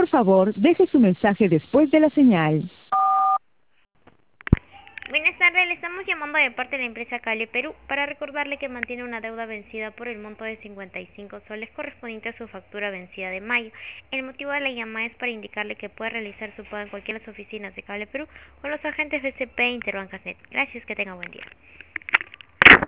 favor, deje su mensaje después de la señal. Buenas tardes, le estamos llamando de parte de la empresa Cable Perú para recordarle que mantiene una deuda vencida por el monto de 55 soles correspondiente a su factura vencida de mayo. El motivo de la llamada es para indicarle que puede realizar su pago en cualquiera de las oficinas de Cable Perú con los agentes BCP e Interbancasnet. Gracias, que tenga buen día.